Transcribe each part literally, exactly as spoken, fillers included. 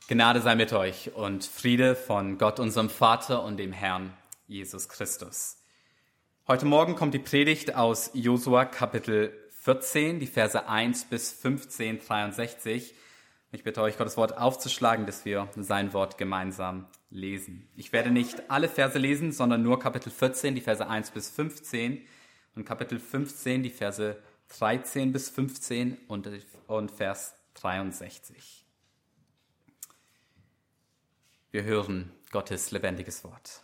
Gnade sei mit euch und Friede von Gott, unserem Vater und dem Herrn Jesus Christus. Heute Morgen kommt die Predigt aus Josua Kapitel vierzehn, die Verse eins bis fünfzehn, dreiundsechzig. Ich bitte euch, Gottes Wort aufzuschlagen, dass wir sein Wort gemeinsam lesen. Ich werde nicht alle Verse lesen, sondern nur Kapitel vierzehn, die Verse eins bis fünfzehn und Kapitel fünfzehn, die Verse dreizehn bis fünfzehn und, und Vers dreiundsechzig. Wir hören Gottes lebendiges Wort.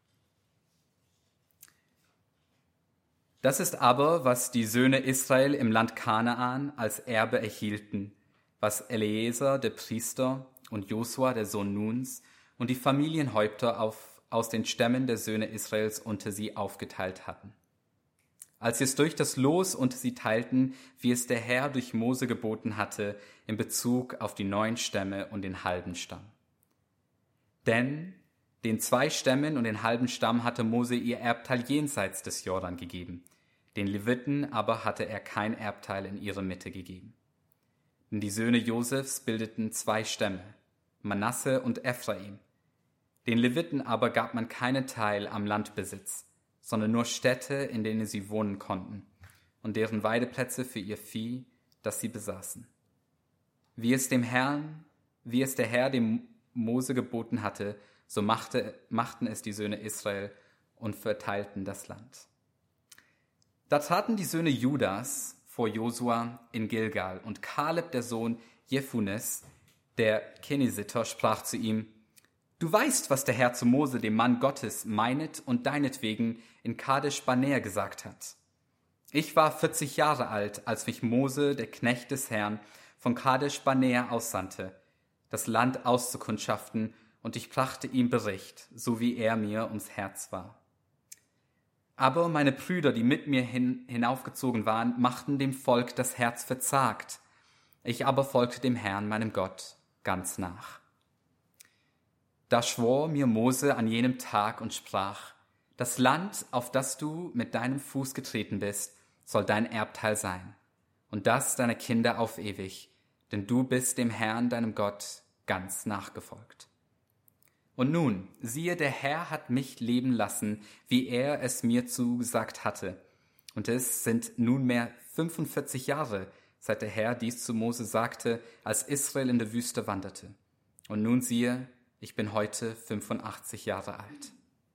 Das ist aber, was die Söhne Israel im Land Kanaan als Erbe erhielten, was Eleazar, der Priester, und Josua, der Sohn Nuns, und die Familienhäupter auf, aus den Stämmen der Söhne Israels unter sie aufgeteilt hatten. Als sie es durch das Los unter sie teilten, wie es der Herr durch Mose geboten hatte, in Bezug auf die neun Stämme und den halben Stamm. Denn den zwei Stämmen und den halben Stamm hatte Mose ihr Erbteil jenseits des Jordan gegeben. Den Leviten aber hatte er kein Erbteil in ihre Mitte gegeben. Denn die Söhne Josefs bildeten zwei Stämme, Manasse und Ephraim. Den Leviten aber gab man keinen Teil am Landbesitz, sondern nur Städte, in denen sie wohnen konnten, und deren Weideplätze für ihr Vieh, das sie besaßen. Wie es dem Herrn, wie es der Herr dem Mose geboten hatte, so machte, machten es die Söhne Israel und verteilten das Land. Da traten die Söhne Judas vor Josua in Gilgal, und Kaleb, der Sohn Jephunes, der Kenisiter, sprach zu ihm: Du weißt, was der Herr zu Mose, dem Mann Gottes, meinet und deinetwegen in Kadesh Barnea gesagt hat. Ich war vierzig Jahre alt, als mich Mose, der Knecht des Herrn, von Kadesh Barnea aussandte, das Land auszukundschaften, und ich brachte ihm Bericht, so wie er mir ums Herz war. Aber meine Brüder, die mit mir hin, hinaufgezogen waren, machten dem Volk das Herz verzagt. Ich aber folgte dem Herrn, meinem Gott, ganz nach. Da schwor mir Mose an jenem Tag und sprach: Das Land, auf das du mit deinem Fuß getreten bist, soll dein Erbteil sein, und das deiner Kinder auf ewig, denn du bist dem Herrn, deinem Gott, ganz nachgefolgt. Und nun, siehe, der Herr hat mich leben lassen, wie er es mir zugesagt hatte. Und es sind nunmehr fünfundvierzig Jahre, seit der Herr dies zu Mose sagte, als Israel in der Wüste wanderte. Und nun siehe, ich bin heute fünfundachtzig Jahre alt.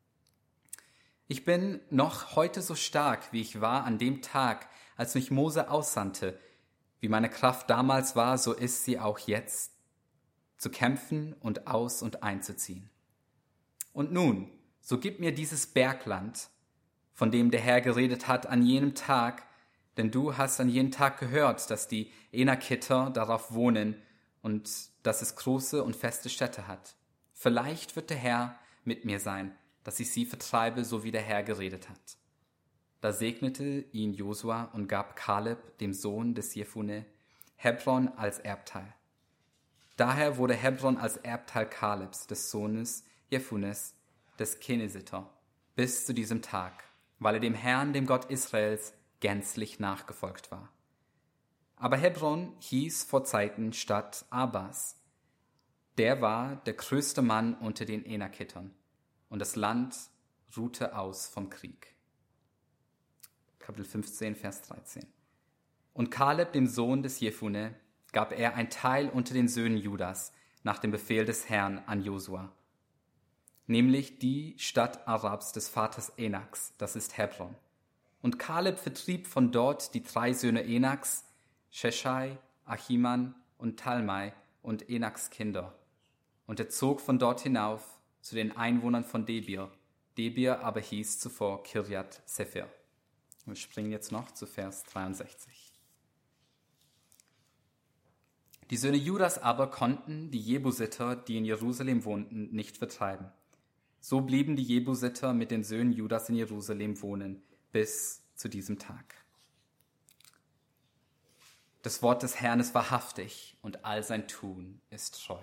Ich bin noch heute so stark, wie ich war an dem Tag, als mich Mose aussandte. Wie meine Kraft damals war, so ist sie auch jetzt, zu kämpfen und aus- und einzuziehen. Und nun, so gib mir dieses Bergland, von dem der Herr geredet hat an jenem Tag, denn du hast an jenem Tag gehört, dass die Enakiter darauf wohnen und dass es große und feste Städte hat. Vielleicht wird der Herr mit mir sein, dass ich sie vertreibe, so wie der Herr geredet hat. Da segnete ihn Josua und gab Kaleb, dem Sohn des Jephunneh, Hebron als Erbteil. Daher wurde Hebron als Erbteil Kalebs, des Sohnes Jephunes, des Kenisiter, bis zu diesem Tag, weil er dem Herrn, dem Gott Israels, gänzlich nachgefolgt war. Aber Hebron hieß vor Zeiten Stadt Abas. Der war der größte Mann unter den Enakitern, und das Land ruhte aus vom Krieg. Kapitel fünfzehn, Vers dreizehn. Und Kaleb, dem Sohn des Jephunneh, gab er ein Teil unter den Söhnen Judas nach dem Befehl des Herrn an Josua, nämlich die Stadt Arabs des Vaters Enaks, das ist Hebron. Und Kaleb vertrieb von dort die drei Söhne Enaks, Sheshai, Achiman und Talmai und Enaks Kinder. Und er zog von dort hinauf zu den Einwohnern von Debir. Debir aber hieß zuvor Kirjat Sefer. Wir springen jetzt noch zu Vers dreiundsechzig. Die Söhne Judas aber konnten die Jebusiter, die in Jerusalem wohnten, nicht vertreiben. So blieben die Jebusiter mit den Söhnen Judas in Jerusalem wohnen, bis zu diesem Tag. Das Wort des Herrn ist wahrhaftig und all sein Tun ist treu.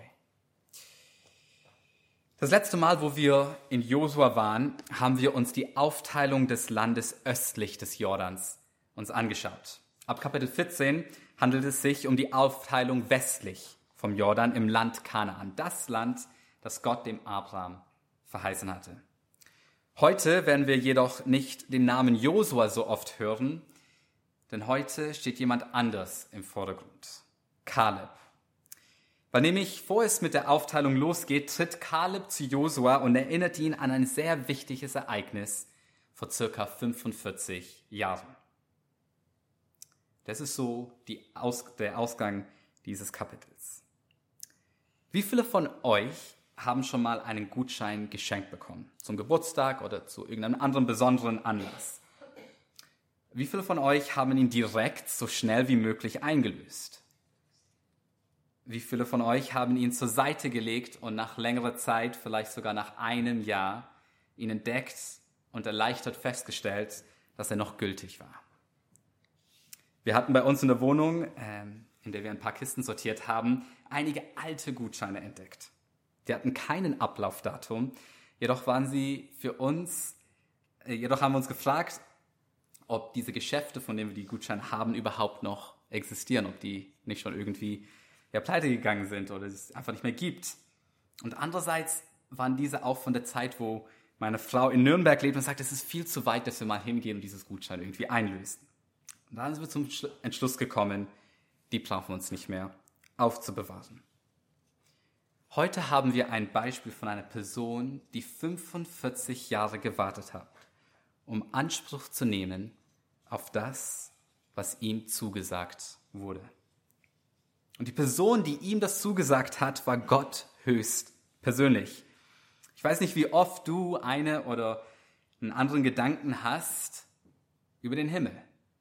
Das letzte Mal, wo wir in Josua waren, haben wir uns die Aufteilung des Landes östlich des Jordans uns angeschaut. Ab Kapitel vierzehn handelt es sich um die Aufteilung westlich vom Jordan im Land Kanaan, das Land, das Gott dem Abraham verheißen hatte. Heute werden wir jedoch nicht den Namen Josua so oft hören, denn heute steht jemand anders im Vordergrund, Kaleb. Weil nämlich, bevor es mit der Aufteilung losgeht, tritt Kaleb zu Josua und erinnert ihn an ein sehr wichtiges Ereignis vor circa fünfundvierzig Jahren. Das ist so die Aus- der Ausgang dieses Kapitels. Wie viele von euch haben schon mal einen Gutschein geschenkt bekommen? Zum Geburtstag oder zu irgendeinem anderen besonderen Anlass? Wie viele von euch haben ihn direkt so schnell wie möglich eingelöst? Wie viele von euch haben ihn zur Seite gelegt und nach längerer Zeit, vielleicht sogar nach einem Jahr, ihn entdeckt und erleichtert festgestellt, dass er noch gültig war? Wir hatten bei uns in der Wohnung, ähm, in der wir ein paar Kisten sortiert haben, einige alte Gutscheine entdeckt. Die hatten keinen Ablaufdatum, jedoch waren sie für uns, äh, jedoch haben wir uns gefragt, ob diese Geschäfte, von denen wir die Gutscheine haben, überhaupt noch existieren, ob die nicht schon irgendwie ja, pleite gegangen sind oder es einfach nicht mehr gibt. Und andererseits waren diese auch von der Zeit, wo meine Frau in Nürnberg lebt und sagt, es ist viel zu weit, dass wir mal hingehen und dieses Gutschein irgendwie einlösen. Und dann sind wir zum Entschluss gekommen, die brauchen wir uns nicht mehr aufzubewahren. Heute haben wir ein Beispiel von einer Person, die fünfundvierzig Jahre gewartet hat, um Anspruch zu nehmen auf das, was ihm zugesagt wurde. Und die Person, die ihm das zugesagt hat, war Gott höchst persönlich. Ich weiß nicht, wie oft du eine oder einen anderen Gedanken hast über den Himmel.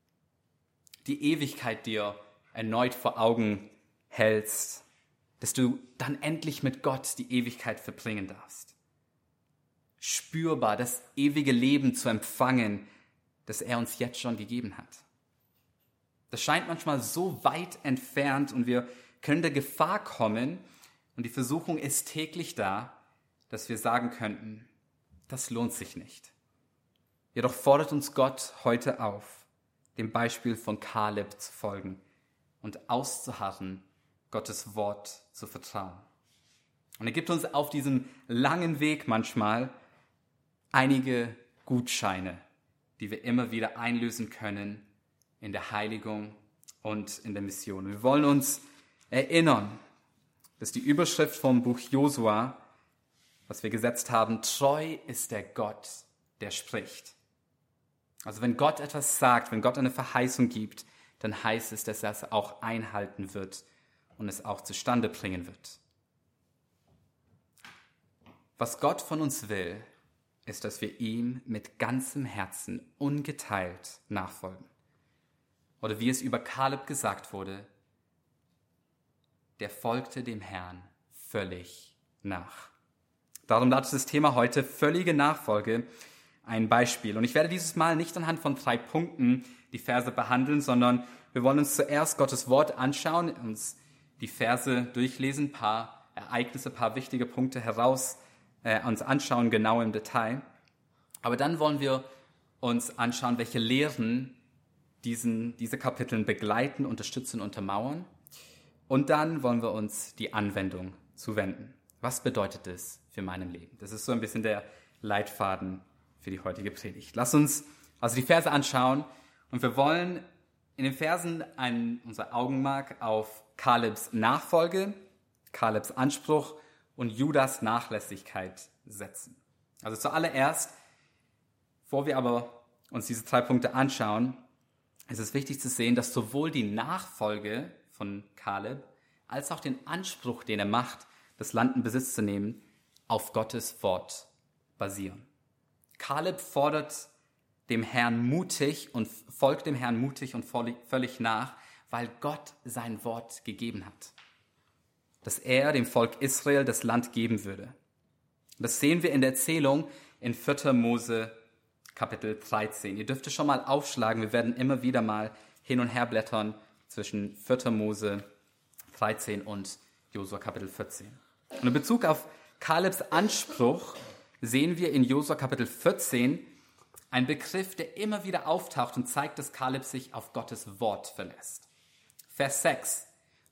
Die Ewigkeit dir erneut vor Augen hältst, dass du dann endlich mit Gott die Ewigkeit verbringen darfst. Spürbar das ewige Leben zu empfangen, das er uns jetzt schon gegeben hat. Das scheint manchmal so weit entfernt und wir können der Gefahr kommen und die Versuchung ist täglich da, dass wir sagen könnten, das lohnt sich nicht. Jedoch fordert uns Gott heute auf, dem Beispiel von Kaleb zu folgen und auszuharren, Gottes Wort zu vertrauen. Und er gibt uns auf diesem langen Weg manchmal einige Gutscheine, die wir immer wieder einlösen können in der Heiligung und in der Mission. Wir wollen uns erinnern, dass die Überschrift vom Buch Josua, was wir gesetzt haben, treu ist der Gott, der spricht. Also wenn Gott etwas sagt, wenn Gott eine Verheißung gibt, dann heißt es, dass er es auch einhalten wird und es auch zustande bringen wird. Was Gott von uns will, ist, dass wir ihm mit ganzem Herzen ungeteilt nachfolgen. Oder wie es über Kaleb gesagt wurde, der folgte dem Herrn völlig nach. Darum lautet das Thema heute völlige Nachfolge, ein Beispiel. Und ich werde dieses Mal nicht anhand von drei Punkten die Verse behandeln, sondern wir wollen uns zuerst Gottes Wort anschauen, uns die Verse durchlesen, ein paar Ereignisse, ein paar wichtige Punkte heraus äh, uns anschauen, genau im Detail. Aber dann wollen wir uns anschauen, welche Lehren diesen, diese Kapiteln begleiten, unterstützen, untermauern. Und dann wollen wir uns die Anwendung zuwenden. Was bedeutet das für mein Leben? Das ist so ein bisschen der Leitfaden für die heutige Predigt. Lass uns also die Verse anschauen und wir wollen in den Versen ein, unser Augenmerk auf Kalebs Nachfolge, Kalebs Anspruch und Judas Nachlässigkeit setzen. Also zuallererst, bevor wir aber uns diese drei Punkte anschauen, ist es wichtig zu sehen, dass sowohl die Nachfolge von Kaleb als auch den Anspruch, den er macht, das Land in Besitz zu nehmen, auf Gottes Wort basieren. Kaleb fordert dem Herrn mutig und folgt dem Herrn mutig und völlig nach, weil Gott sein Wort gegeben hat, dass er dem Volk Israel das Land geben würde. Das sehen wir in der Erzählung in vierter Mose Kapitel dreizehn. Ihr dürft es schon mal aufschlagen, wir werden immer wieder mal hin und her blättern zwischen vierter Mose dreizehn und Josua Kapitel vierzehn. Und in Bezug auf Kalebs Anspruch sehen wir in Josua Kapitel vierzehn einen Begriff, der immer wieder auftaucht und zeigt, dass Kaleb sich auf Gottes Wort verlässt. Vers sechs.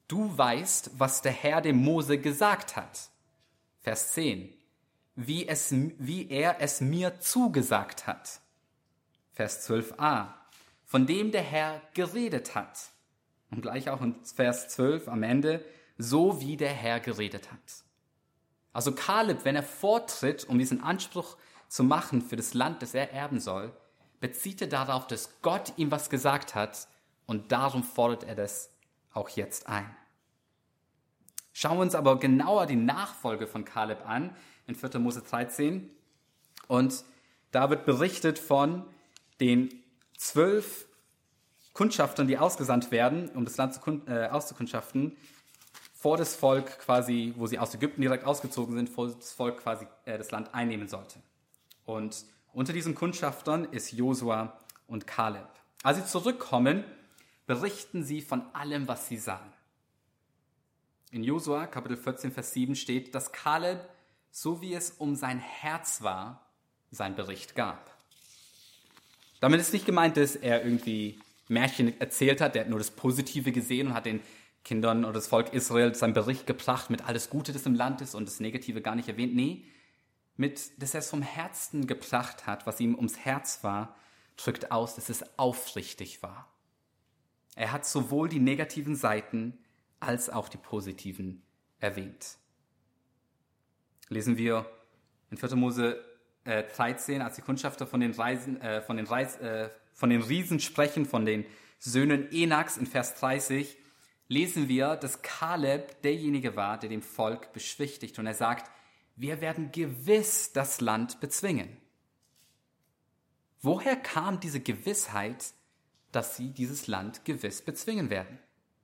du weißt, was der Herr dem Mose gesagt hat. Vers zehn, wie, es, wie er es mir zugesagt hat. Vers zwölf a, von dem der Herr geredet hat. Und gleich auch in Vers zwölf am Ende, so wie der Herr geredet hat. Also Kaleb, wenn er vortritt, um diesen Anspruch zu machen für das Land, das er erben soll, bezieht er darauf, dass Gott ihm was gesagt hat und darum fordert er das auch jetzt ein. Schauen wir uns aber genauer die Nachfolge von Kaleb an, in vierter Mose dreizehn. Und da wird berichtet von den zwölf Kundschaftern, die ausgesandt werden, um das Land zu, äh, auszukundschaften, vor das Volk quasi, wo sie aus Ägypten direkt ausgezogen sind, vor das Volk quasi äh, das Land einnehmen sollte. Und unter diesen Kundschaftern ist Josua und Kaleb. Als sie zurückkommen, berichten sie von allem, was sie sahen. In Josua, Kapitel vierzehn, Vers sieben steht, dass Kaleb, so wie es um sein Herz war, seinen Bericht gab. Damit ist nicht gemeint, dass er irgendwie Märchen erzählt hat, der hat nur das Positive gesehen und hat den Kindern oder das Volk Israel seinen Bericht gebracht mit alles Gute, das im Land ist und das Negative gar nicht erwähnt. Nee, mit, dass er es vom Herzen gebracht hat, was ihm ums Herz war, drückt aus, dass es aufrichtig war. Er hat sowohl die negativen Seiten als auch die positiven erwähnt. Lesen wir in vierter Mose äh, dreizehn, als die Kundschafter von den, Reisen, äh, von, den Reis, äh, von den Riesen sprechen, von den Söhnen Enaks in Vers dreißig, lesen wir, dass Kaleb derjenige war, der dem Volk beschwichtigt. Und er sagt, wir werden gewiss das Land bezwingen. Woher kam diese Gewissheit, dass sie dieses Land gewiss bezwingen werden?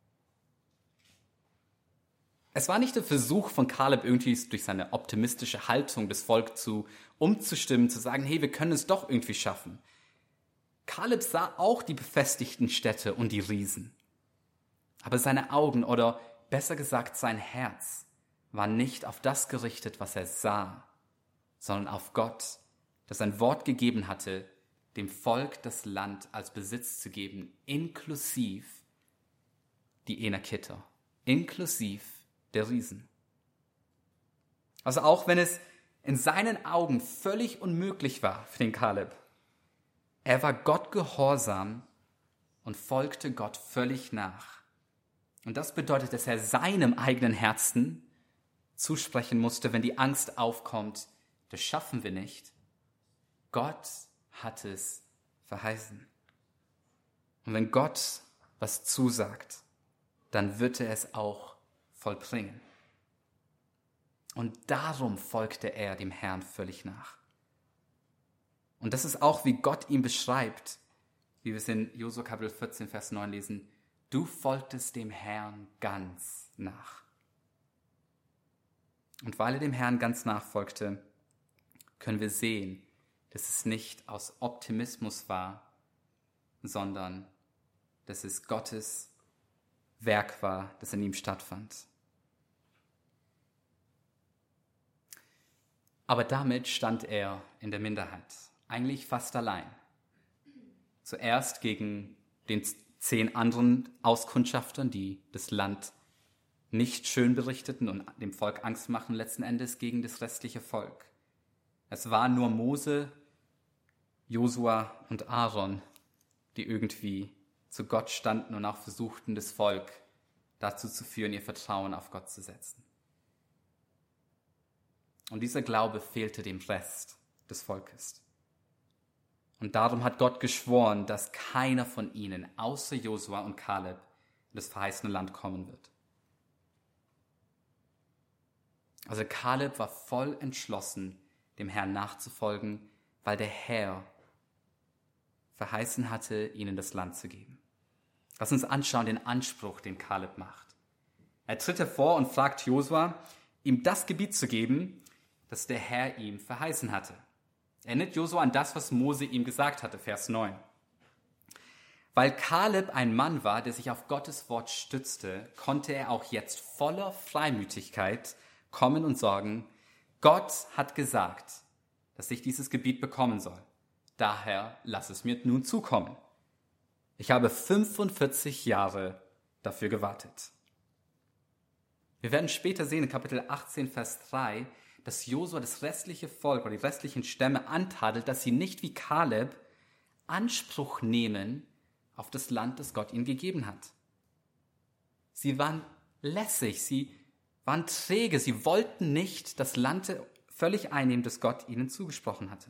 Es war nicht der Versuch von Kaleb, irgendwie durch seine optimistische Haltung das Volk zu umzustimmen, zu sagen, hey, wir können es doch irgendwie schaffen. Kaleb sah auch die befestigten Städte und die Riesen. Aber seine Augen, oder besser gesagt sein Herz, war nicht auf das gerichtet, was er sah, sondern auf Gott, das ein Wort gegeben hatte, dem Volk das Land als Besitz zu geben, inklusiv die Enakiter, inklusiv der Riesen. Also auch wenn es in seinen Augen völlig unmöglich war für den Kaleb, er war Gott gehorsam und folgte Gott völlig nach. Und das bedeutet, dass er seinem eigenen Herzen zusprechen musste, wenn die Angst aufkommt, das schaffen wir nicht. Gott hat es verheißen. Und wenn Gott was zusagt, dann wird er es auch vollbringen. Und darum folgte er dem Herrn völlig nach. Und das ist auch, wie Gott ihn beschreibt, wie wir es in Josua Kapitel vierzehn, Vers neun lesen. Du folgtest dem Herrn ganz nach. Und weil er dem Herrn ganz nachfolgte, können wir sehen, dass es nicht aus Optimismus war, sondern dass es Gottes Werk war, das in ihm stattfand. Aber damit stand er in der Minderheit, eigentlich fast allein. Zuerst gegen den zehn anderen Auskundschaftern, die das Land nicht schön berichteten und dem Volk Angst machen, letzten Endes gegen das restliche Volk. Es war nur Mose, Josua und Aaron, die irgendwie zu Gott standen und auch versuchten, das Volk dazu zu führen, ihr Vertrauen auf Gott zu setzen. Und dieser Glaube fehlte dem Rest des Volkes. Und darum hat Gott geschworen, dass keiner von ihnen, außer Josua und Kaleb, in das verheißene Land kommen wird. Also Kaleb war voll entschlossen, dem Herrn nachzufolgen, weil der Herr verheißen hatte, ihnen das Land zu geben. Lass uns anschauen den Anspruch, den Kaleb macht. Er tritt hervor und fragt Josua, ihm das Gebiet zu geben, das der Herr ihm verheißen hatte. Er erinnert Josua an das, was Mose ihm gesagt hatte, Vers neun. Weil Kaleb ein Mann war, der sich auf Gottes Wort stützte, konnte er auch jetzt voller Freimütigkeit kommen und sagen, Gott hat gesagt, dass ich dieses Gebiet bekommen soll. Daher lass es mir nun zukommen. Ich habe fünfundvierzig Jahre dafür gewartet. Wir werden später sehen in Kapitel achtzehn, Vers drei, dass Josua das restliche Volk oder die restlichen Stämme antadelt, dass sie nicht wie Kaleb Anspruch nehmen auf das Land, das Gott ihnen gegeben hat. Sie waren lässig, sie waren träge, sie wollten nicht das Land völlig einnehmen, das Gott ihnen zugesprochen hatte.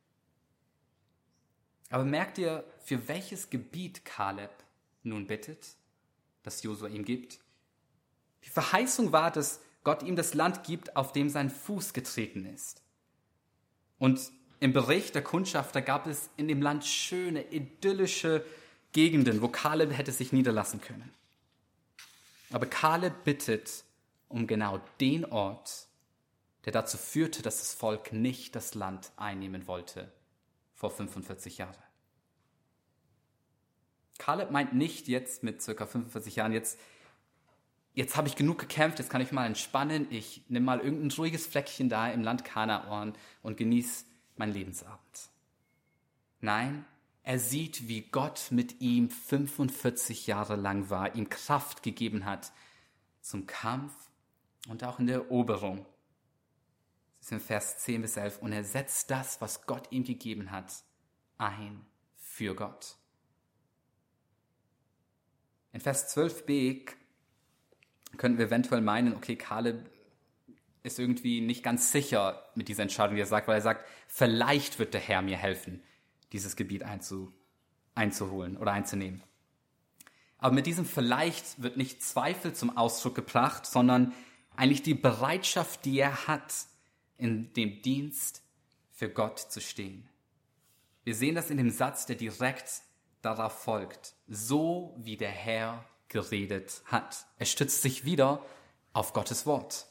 Aber merkt ihr, für welches Gebiet Kaleb nun bittet, das Josua ihm gibt? Die Verheißung war, dass Gott ihm das Land gibt, auf dem sein Fuß getreten ist. Und im Bericht der Kundschafter gab es in dem Land schöne, idyllische Gegenden, wo Kaleb hätte sich niederlassen können. Aber Kaleb bittet um genau den Ort, der dazu führte, dass das Volk nicht das Land einnehmen wollte, vor fünfundvierzig Jahren. Kaleb meint nicht jetzt mit circa fünfundvierzig Jahren, jetzt, jetzt habe ich genug gekämpft, jetzt kann ich mal entspannen, ich nehme mal irgendein ruhiges Fleckchen da im Land Kanaan und genieße meinen Lebensabend. Nein, er sieht, wie Gott mit ihm fünfundvierzig Jahre lang war, ihm Kraft gegeben hat zum Kampf und auch in der Eroberung. Das ist in Vers zehn bis elf. Und er setzt das, was Gott ihm gegeben hat, ein für Gott. In Vers zwölf b könnten wir eventuell meinen, okay, Kaleb ist irgendwie nicht ganz sicher mit dieser Entscheidung, die er sagt, weil er sagt, vielleicht wird der Herr mir helfen, dieses Gebiet einzu, einzuholen oder einzunehmen. Aber mit diesem vielleicht wird nicht Zweifel zum Ausdruck gebracht, sondern eigentlich die Bereitschaft, die er hat, in dem Dienst für Gott zu stehen. Wir sehen das in dem Satz, der direkt darauf folgt. So wie der Herr geredet hat. Er stützt sich wieder auf Gottes Wort.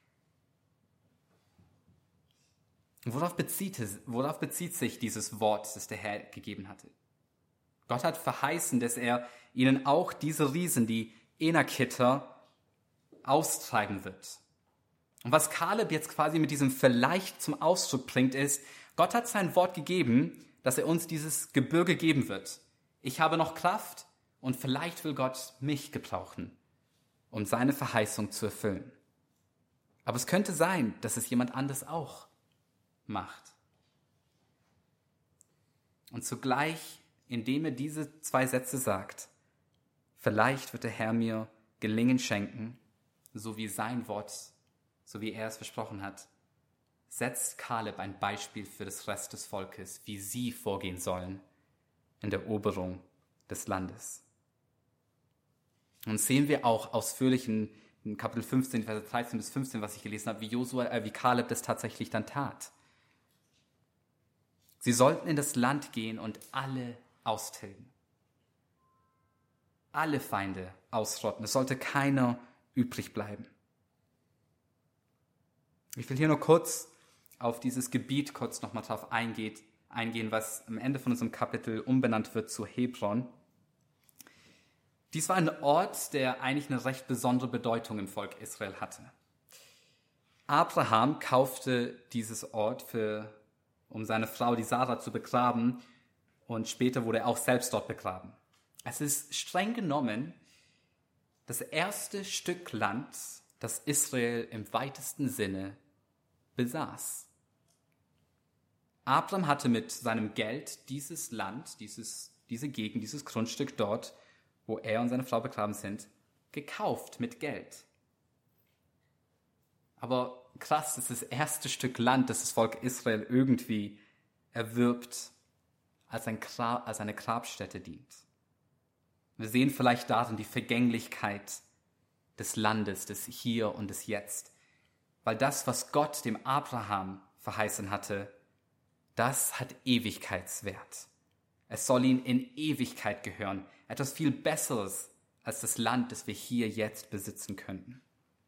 Worauf bezieht, es, worauf bezieht sich dieses Wort, das der Herr gegeben hatte? Gott hat verheißen, dass er ihnen auch diese Riesen, die Enakiter, austreiben wird. Und was Kaleb jetzt quasi mit diesem Vielleicht zum Ausdruck bringt, ist, Gott hat sein Wort gegeben, dass er uns dieses Gebirge geben wird. Ich habe noch Kraft und vielleicht will Gott mich gebrauchen, um seine Verheißung zu erfüllen. Aber es könnte sein, dass es jemand anders auch macht. Und zugleich, indem er diese zwei Sätze sagt, vielleicht wird der Herr mir Gelingen schenken, so wie sein Wort, so wie er es versprochen hat, setzt Kaleb ein Beispiel für das Rest des Volkes, wie sie vorgehen sollen in der Eroberung des Landes. Und sehen wir auch ausführlich in, in Kapitel fünfzehn, Verse dreizehn bis fünfzehn, was ich gelesen habe, wie Josua, äh, wie Kaleb das tatsächlich dann tat. Sie sollten in das Land gehen und alle austilgen. Alle Feinde ausrotten. Es sollte keiner übrig bleiben. Ich will hier nur kurz auf dieses Gebiet kurz nochmal drauf eingeht, eingehen, was am Ende von unserem Kapitel umbenannt wird zu Hebron. Dies war ein Ort, der eigentlich eine recht besondere Bedeutung im Volk Israel hatte. Abraham kaufte dieses Ort, für, um seine Frau, die Sarah, zu begraben, und später wurde er auch selbst dort begraben. Es ist streng genommen das erste Stück Land, das Israel im weitesten Sinne besaß. Abraham hatte mit seinem Geld dieses Land, dieses, diese Gegend, dieses Grundstück dort, wo er und seine Frau begraben sind, gekauft mit Geld. Aber krass, das ist das erste Stück Land, das das Volk Israel irgendwie erwirbt, als, ein Grab, als eine Grabstätte dient. Wir sehen vielleicht darin die Vergänglichkeit des Landes, des Hier und des Jetzt. Weil das, was Gott dem Abraham verheißen hatte, das hat Ewigkeitswert. Es soll ihm in Ewigkeit gehören. Etwas viel Besseres als das Land, das wir hier jetzt besitzen könnten.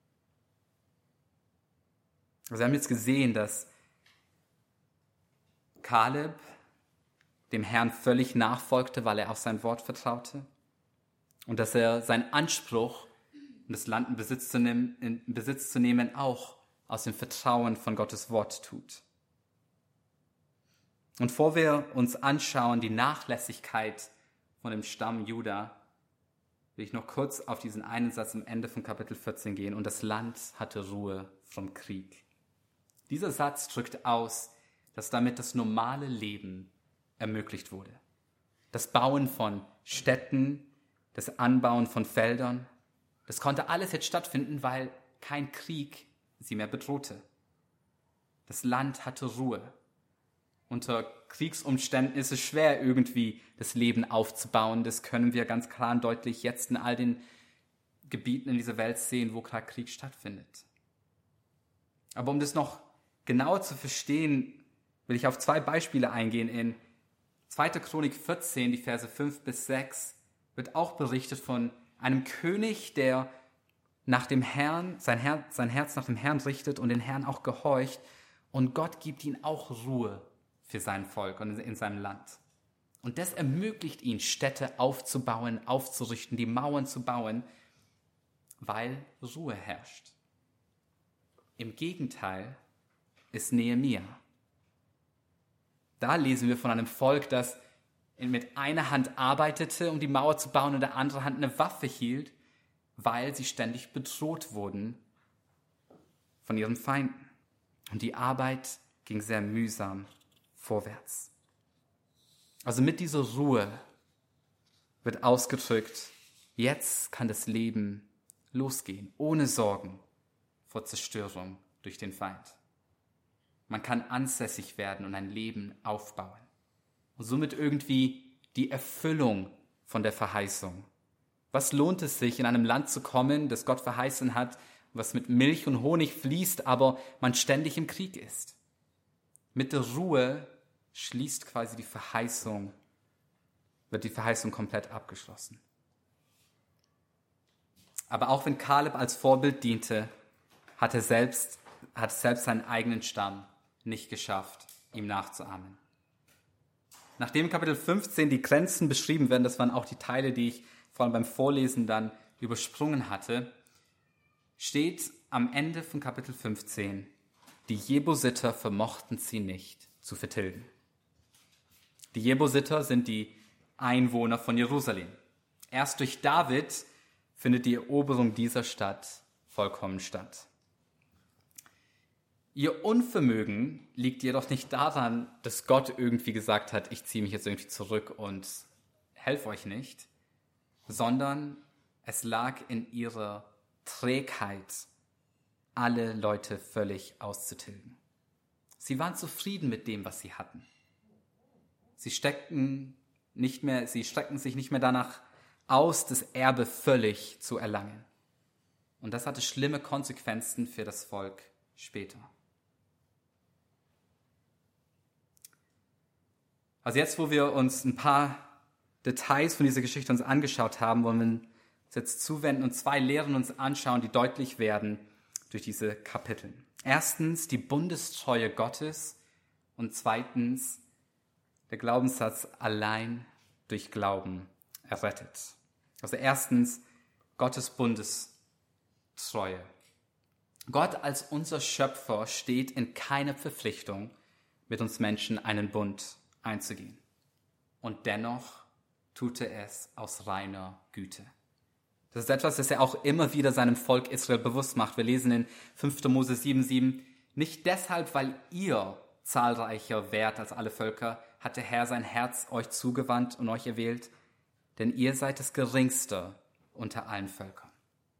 Wir haben jetzt gesehen, dass Kaleb dem Herrn völlig nachfolgte, weil er auf sein Wort vertraute. Und dass er seinen Anspruch, das Land in Besitz zu nehmen, in Besitz zu nehmen, auch aus dem Vertrauen von Gottes Wort tut. Und bevor wir uns anschauen, die Nachlässigkeit von dem Stamm Juda, will ich noch kurz auf diesen einen Satz am Ende von Kapitel vierzehn gehen. Und das Land hatte Ruhe vom Krieg. Dieser Satz drückt aus, dass damit das normale Leben ermöglicht wurde. Das Bauen von Städten, das Anbauen von Feldern, das konnte alles jetzt stattfinden, weil kein Krieg sie mehr bedrohte. Das Land hatte Ruhe. Unter Kriegsumständen ist es schwer, irgendwie das Leben aufzubauen. Das können wir ganz klar und deutlich jetzt in all den Gebieten in dieser Welt sehen, wo gerade Krieg stattfindet. Aber um das noch genauer zu verstehen, will ich auf zwei Beispiele eingehen. In zweiter Chronik vierzehn, die Verse fünf bis sechs, wird auch berichtet von einem König, der nach dem Herrn, sein, Her- sein Herz nach dem Herrn richtet und den Herrn auch gehorcht. Und Gott gibt ihm auch Ruhe für sein Volk und in seinem Land. Und das ermöglicht ihn, Städte aufzubauen, aufzurichten, die Mauern zu bauen, weil Ruhe herrscht. Im Gegenteil ist Nehemia. Da lesen wir von einem Volk, das mit einer Hand arbeitete, um die Mauer zu bauen, und der anderen Hand eine Waffe hielt, weil sie ständig bedroht wurden von ihren Feinden. Und die Arbeit ging sehr mühsam vorwärts. Also mit dieser Ruhe wird ausgedrückt, jetzt kann das Leben losgehen, ohne Sorgen vor Zerstörung durch den Feind. Man kann ansässig werden und ein Leben aufbauen. Und somit irgendwie die Erfüllung von der Verheißung. Was lohnt es sich, in einem Land zu kommen, das Gott verheißen hat, was mit Milch und Honig fließt, aber man ständig im Krieg ist? Mit der Ruhe schließt quasi die Verheißung, wird die Verheißung komplett abgeschlossen. Aber auch wenn Kaleb als Vorbild diente, hat er selbst, hat selbst seinen eigenen Stamm nicht geschafft, ihm nachzuahmen. Nachdem in Kapitel fünfzehn die Grenzen beschrieben werden, das waren auch die Teile, die ich vor allem beim Vorlesen dann übersprungen hatte, steht am Ende von Kapitel fünfzehn, die Jebusiter vermochten sie nicht zu vertilgen. Die Jebusiter sind die Einwohner von Jerusalem. Erst durch David findet die Eroberung dieser Stadt vollkommen statt. Ihr Unvermögen liegt jedoch nicht daran, dass Gott irgendwie gesagt hat, ich ziehe mich jetzt irgendwie zurück und helfe euch nicht, sondern es lag in ihrer Trägheit, alle Leute völlig auszutilgen. Sie waren zufrieden mit dem, was sie hatten. Sie steckten nicht mehr, sie streckten sich nicht mehr danach aus, das Erbe völlig zu erlangen. Und das hatte schlimme Konsequenzen für das Volk später. Also jetzt, wo wir uns ein paar Details von dieser Geschichte uns angeschaut haben, wollen wir uns jetzt zuwenden und zwei Lehren uns anschauen, die deutlich werden durch diese Kapitel. Erstens die Bundestreue Gottes und zweitens der Glaubenssatz, allein durch Glauben errettet. Also erstens Gottes Bundestreue. Gott als unser Schöpfer steht in keiner Verpflichtung, mit uns Menschen einen Bund einzugehen. Und dennoch tut er es aus reiner Güte. Das ist etwas, das er auch immer wieder seinem Volk Israel bewusst macht. Wir lesen in fünfter Mose sieben sieben, nicht deshalb, weil ihr zahlreicher wärt als alle Völker, hat der Herr sein Herz euch zugewandt und euch erwählt, denn ihr seid das Geringste unter allen Völkern.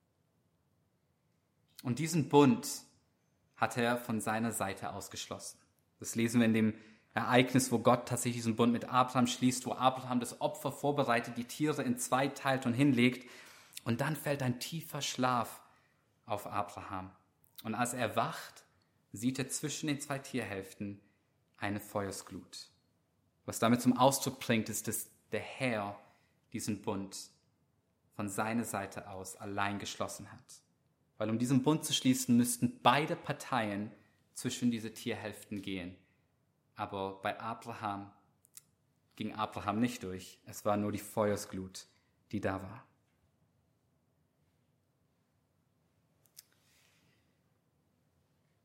Und diesen Bund hat er von seiner Seite ausgeschlossen. Das lesen wir in dem Ereignis, wo Gott tatsächlich diesen Bund mit Abraham schließt, wo Abraham das Opfer vorbereitet, die Tiere in zwei teilt und hinlegt. Und dann fällt ein tiefer Schlaf auf Abraham. Und als er wacht, sieht er zwischen den zwei Tierhälften eine Feuersglut. Was damit zum Ausdruck bringt, ist, dass der Herr diesen Bund von seiner Seite aus allein geschlossen hat. Weil um diesen Bund zu schließen, müssten beide Parteien zwischen diese Tierhälften gehen. Aber bei Abraham ging Abraham nicht durch. Es war nur die Feuersglut, die da war.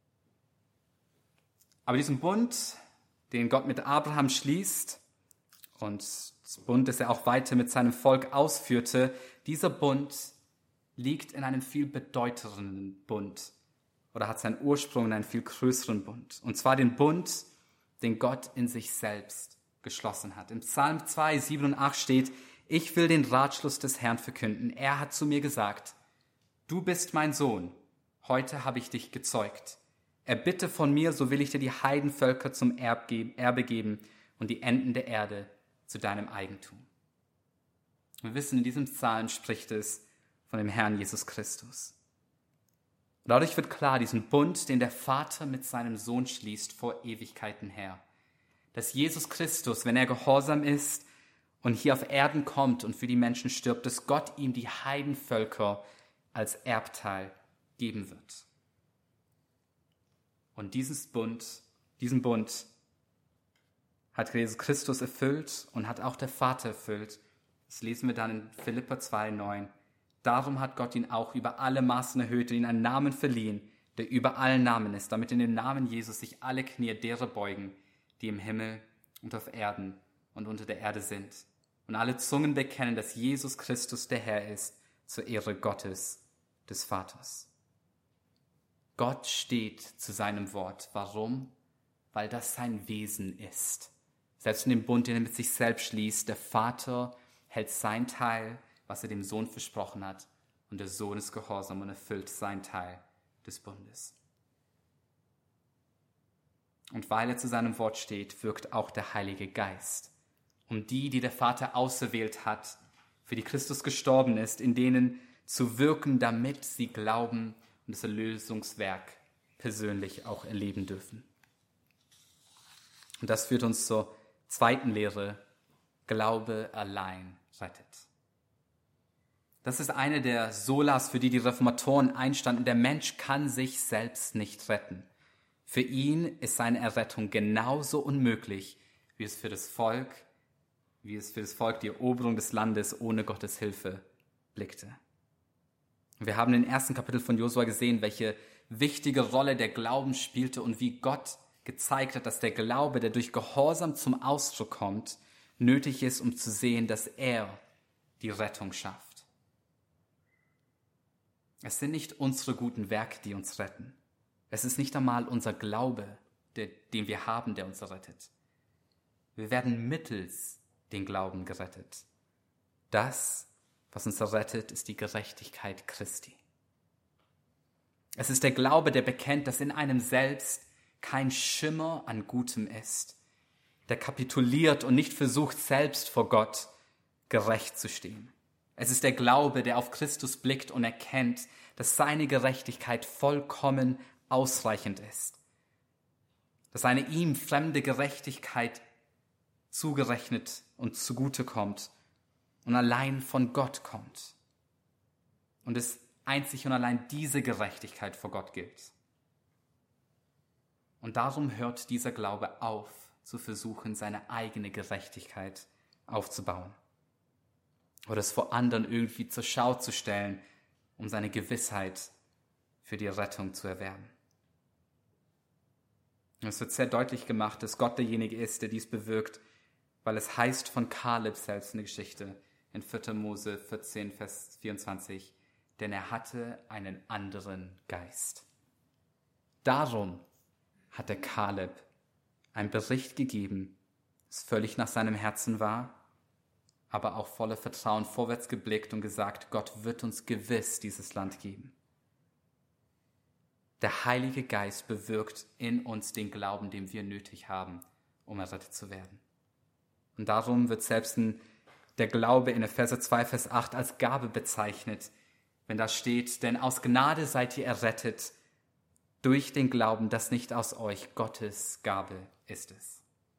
Aber diesen Bund, den Gott mit Abraham schließt und das Bund, das er auch weiter mit seinem Volk ausführte, dieser Bund liegt in einem viel bedeutenderen Bund oder hat seinen Ursprung in einem viel größeren Bund. Und zwar den Bund, den Gott in sich selbst geschlossen hat. Im Psalm zwei, sieben und acht steht: Ich will den Ratschluss des Herrn verkünden. Er hat zu mir gesagt: Du bist mein Sohn, heute habe ich dich gezeugt. Erbitte von mir, so will ich dir die Heidenvölker zum Erbe geben und die Enden der Erde zu deinem Eigentum. Wir wissen, in diesem Psalm spricht es von dem Herrn Jesus Christus. Und dadurch wird klar, diesen Bund, den der Vater mit seinem Sohn schließt, vor Ewigkeiten her, dass Jesus Christus, wenn er gehorsam ist und hier auf Erden kommt und für die Menschen stirbt, dass Gott ihm die Heidenvölker als Erbteil geben wird. Und dieses Bund, diesen Bund hat Jesus Christus erfüllt und hat auch der Vater erfüllt. Das lesen wir dann in Philipper zwei, neun. Darum hat Gott ihn auch über alle Maßen erhöht und ihm einen Namen verliehen, der über allen Namen ist, damit in dem Namen Jesus sich alle Knie derer beugen, die im Himmel und auf Erden und unter der Erde sind. Und alle Zungen bekennen, dass Jesus Christus der Herr ist, zur Ehre Gottes, des Vaters. Gott steht zu seinem Wort. Warum? Weil das sein Wesen ist. Selbst in dem Bund, den er mit sich selbst schließt, der Vater hält sein Teil, was er dem Sohn versprochen hat, und der Sohn ist gehorsam und erfüllt sein Teil des Bundes. Und weil er zu seinem Wort steht, wirkt auch der Heilige Geist, um die, die der Vater auserwählt hat, für die Christus gestorben ist, in denen zu wirken, damit sie glauben und das Erlösungswerk persönlich auch erleben dürfen. Und das führt uns zur zweiten Lehre: Glaube allein rettet. Das ist eine der Solas, für die die Reformatoren einstanden. Der Mensch kann sich selbst nicht retten. Für ihn ist seine Errettung genauso unmöglich, wie es für das Volk, wie es für das Volk die Eroberung des Landes ohne Gottes Hilfe blickte. Wir haben im ersten Kapitel von Josua gesehen, welche wichtige Rolle der Glauben spielte und wie Gott gezeigt hat, dass der Glaube, der durch Gehorsam zum Ausdruck kommt, nötig ist, um zu sehen, dass er die Rettung schafft. Es sind nicht unsere guten Werke, die uns retten. Es ist nicht einmal unser Glaube, der, den wir haben, der uns rettet. Wir werden mittels den Glauben gerettet. Das, was uns rettet, ist die Gerechtigkeit Christi. Es ist der Glaube, der bekennt, dass in einem selbst kein Schimmer an Gutem ist, der kapituliert und nicht versucht, selbst vor Gott gerecht zu stehen. Es ist der Glaube, der auf Christus blickt und erkennt, dass seine Gerechtigkeit vollkommen ausreichend ist, dass eine ihm fremde Gerechtigkeit zugerechnet und zugutekommt und allein von Gott kommt und es einzig und allein diese Gerechtigkeit vor Gott gilt. Und darum hört dieser Glaube auf, zu versuchen, seine eigene Gerechtigkeit aufzubauen oder es vor anderen irgendwie zur Schau zu stellen, um seine Gewissheit für die Rettung zu erwerben. Und es wird sehr deutlich gemacht, dass Gott derjenige ist, der dies bewirkt, weil es heißt von Kaleb selbst in der Geschichte in vierter Mose vierzehn, Vers vierundzwanzig, denn er hatte einen anderen Geist. Darum hat der Kaleb einen Bericht gegeben, das völlig nach seinem Herzen war, aber auch voller Vertrauen vorwärts geblickt und gesagt, Gott wird uns gewiss dieses Land geben. Der Heilige Geist bewirkt in uns den Glauben, den wir nötig haben, um errettet zu werden. Und darum wird selbst der Glaube in Epheser zwei, Vers acht als Gabe bezeichnet, wenn da steht, denn aus Gnade seid ihr errettet, durch den Glauben, das nicht aus euch, Gottes Gabe ist es.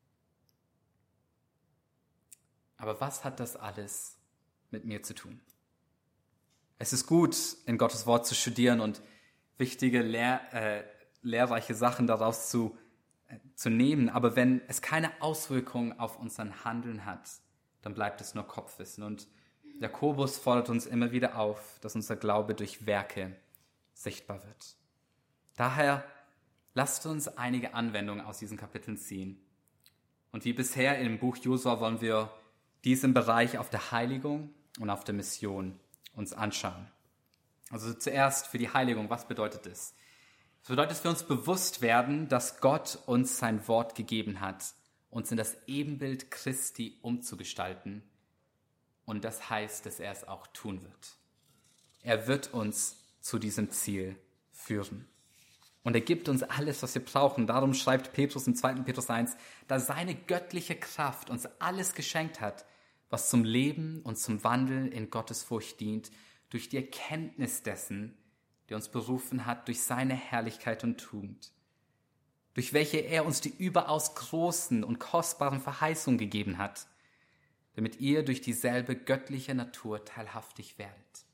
Aber was hat das alles mit mir zu tun? Es ist gut, in Gottes Wort zu studieren und wichtige, lehr, äh, lehrreiche Sachen daraus zu, äh, zu nehmen, aber wenn es keine Auswirkungen auf unser Handeln hat, dann bleibt es nur Kopfwissen. Und Jakobus fordert uns immer wieder auf, dass unser Glaube durch Werke sichtbar wird. Daher lasst uns einige Anwendungen aus diesen Kapiteln ziehen Und wie bisher im Buch Josua wollen wir diesen Bereich auf der Heiligung und auf der Mission uns anschauen. Also zuerst für die Heiligung, was bedeutet es? Es bedeutet, dass wir uns bewusst werden, dass Gott uns sein Wort gegeben hat, uns in das Ebenbild Christi umzugestalten. Und das heißt, dass er es auch tun wird. Er wird uns zu diesem Ziel führen. Und er gibt uns alles, was wir brauchen. Darum schreibt Petrus im zweiten Petrus eins, da seine göttliche Kraft uns alles geschenkt hat, was zum Leben und zum Wandel in Gottesfurcht dient, durch die Erkenntnis dessen, der uns berufen hat, durch seine Herrlichkeit und Tugend, durch welche er uns die überaus großen und kostbaren Verheißungen gegeben hat, damit ihr durch dieselbe göttliche Natur teilhaftig werdet.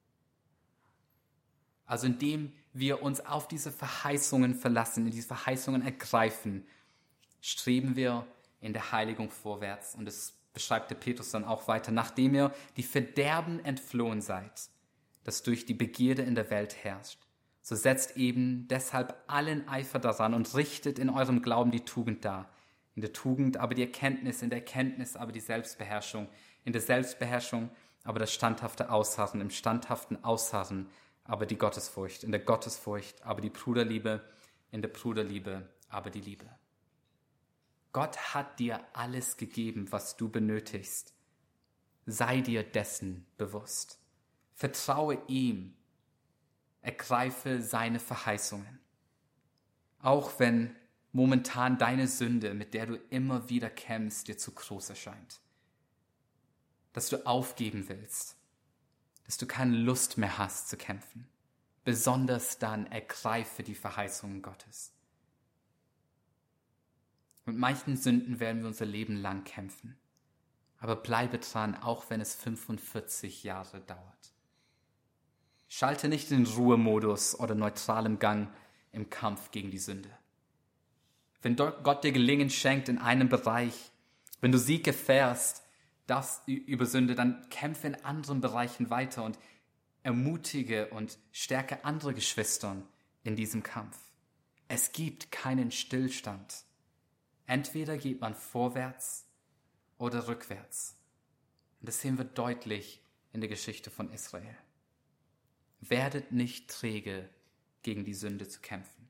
Also indem wir uns auf diese Verheißungen verlassen, in diese Verheißungen ergreifen, streben wir in der Heiligung vorwärts. Und das beschreibt der Petrus dann auch weiter, nachdem ihr die Verderben entflohen seid, das durch die Begierde in der Welt herrscht. So setzt eben deshalb allen Eifer daran und richtet in eurem Glauben die Tugend dar. In der Tugend aber die Erkenntnis, in der Erkenntnis aber die Selbstbeherrschung, in der Selbstbeherrschung aber das standhafte Ausharren, im standhaften Ausharren aber die Gottesfurcht, in der Gottesfurcht aber die Bruderliebe, in der Bruderliebe aber die Liebe. Gott hat dir alles gegeben, was du benötigst. Sei dir dessen bewusst. Vertraue ihm. Ergreife seine Verheißungen. Auch wenn momentan deine Sünde, mit der du immer wieder kämpfst, dir zu groß erscheint. Dass du aufgeben willst. Dass du keine Lust mehr hast zu kämpfen. Besonders dann ergreife die Verheißungen Gottes. Mit manchen Sünden werden wir unser Leben lang kämpfen. Aber bleibe dran, auch wenn es fünfundvierzig Jahre dauert. Schalte nicht in den Ruhemodus oder neutralem Gang im Kampf gegen die Sünde. Wenn Gott dir Gelingen schenkt in einem Bereich, wenn du Sieg erfährst, das über Sünde, dann kämpfe in anderen Bereichen weiter und ermutige und stärke andere Geschwister in diesem Kampf. Es gibt keinen Stillstand. Entweder geht man vorwärts oder rückwärts. Und das sehen wir deutlich in der Geschichte von Israel. Werdet nicht träge, gegen die Sünde zu kämpfen.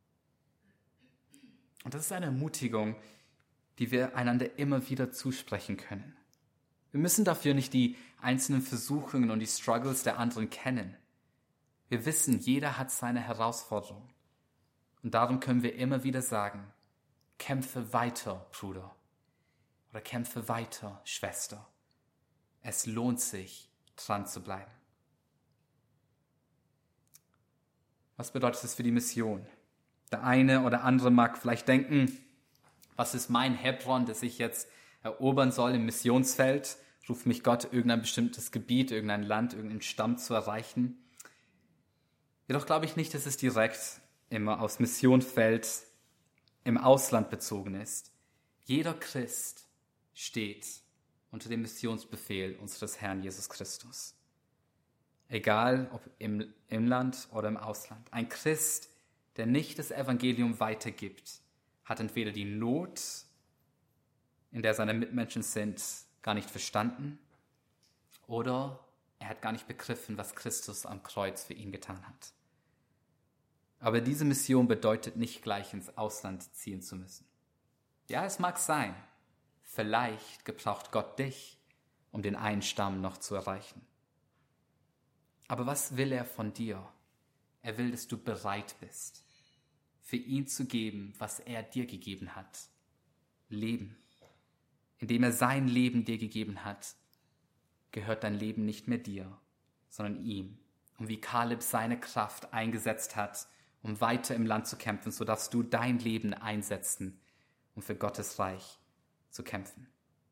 Und das ist eine Ermutigung, die wir einander immer wieder zusprechen können. Wir müssen dafür nicht die einzelnen Versuchungen und die Struggles der anderen kennen. Wir wissen, jeder hat seine Herausforderung. Und darum können wir immer wieder sagen, kämpfe weiter, Bruder. Oder kämpfe weiter, Schwester. Es lohnt sich, dran zu bleiben. Was bedeutet das für die Mission? Der eine oder andere mag vielleicht denken, was ist mein Hebron, das ich jetzt erobern soll im Missionsfeld? Ruft mich Gott, irgendein bestimmtes Gebiet, irgendein Land, irgendeinen Stamm zu erreichen? Jedoch glaube ich nicht, dass es direkt immer aufs Missionsfeld im Ausland bezogen ist. Jeder Christ steht unter dem Missionsbefehl unseres Herrn Jesus Christus. Egal ob im Inland oder im Ausland. Ein Christ, der nicht das Evangelium weitergibt, hat entweder die Not, in der seine Mitmenschen sind, gar nicht verstanden, oder er hat gar nicht begriffen, was Christus am Kreuz für ihn getan hat. Aber diese Mission bedeutet nicht gleich ins Ausland ziehen zu müssen. Ja, es mag sein, vielleicht gebraucht Gott dich, um den einen Stamm noch zu erreichen. Aber was will er von dir? Er will, dass du bereit bist, für ihn zu geben, was er dir gegeben hat. Leben. Indem er sein Leben dir gegeben hat, gehört dein Leben nicht mehr dir, sondern ihm. Und wie Kaleb seine Kraft eingesetzt hat, um weiter im Land zu kämpfen, so darfst du dein Leben einsetzen, um für Gottes Reich zu kämpfen.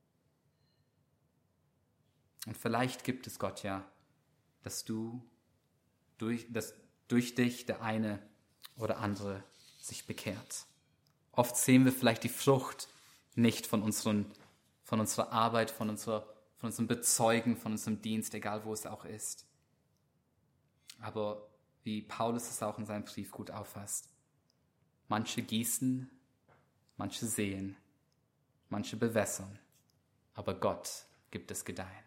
Und vielleicht gibt es Gott ja, dass du durch, dass durch dich der eine oder andere sich bekehrt. Oft sehen wir vielleicht die Frucht nicht von, unseren, von unserer Arbeit, von, unserer, von unserem Bezeugen, von unserem Dienst, egal wo es auch ist. Aber wie Paulus es auch in seinem Brief gut auffasst, manche gießen, manche säen, manche bewässern, aber Gott gibt es Gedeihen.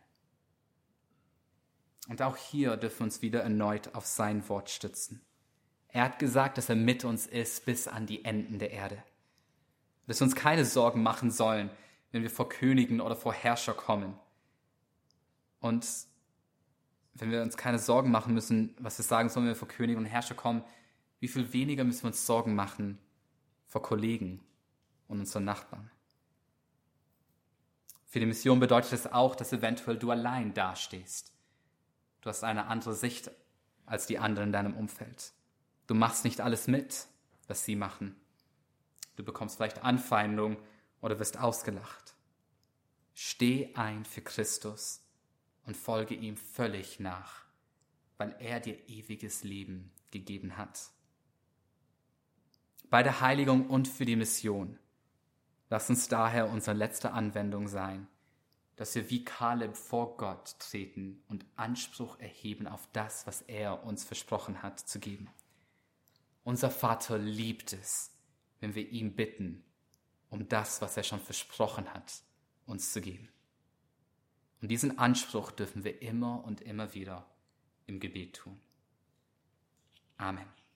Und auch hier dürfen wir uns wieder erneut auf sein Wort stützen. Er hat gesagt, dass er mit uns ist bis an die Enden der Erde. Dass wir uns keine Sorgen machen sollen, wenn wir vor Königen oder vor Herrscher kommen. Und wenn wir uns keine Sorgen machen müssen, was wir sagen sollen, wenn wir vor Königen und Herrscher kommen, wie viel weniger müssen wir uns Sorgen machen vor Kollegen und unseren Nachbarn. Für die Mission bedeutet es auch, dass eventuell du allein dastehst. Du hast eine andere Sicht als die anderen in deinem Umfeld. Du machst nicht alles mit, was sie machen. Du bekommst vielleicht Anfeindung oder wirst ausgelacht. Steh ein für Christus und folge ihm völlig nach, weil er dir ewiges Leben gegeben hat. Bei der Heiligung und für die Mission, lass uns daher unsere letzte Anwendung sein, dass wir wie Kaleb vor Gott treten und Anspruch erheben auf das, was er uns versprochen hat zu geben. Unser Vater liebt es, wenn wir ihn bitten, um das, was er schon versprochen hat, uns zu geben. Und diesen Anspruch dürfen wir immer und immer wieder im Gebet tun. Amen.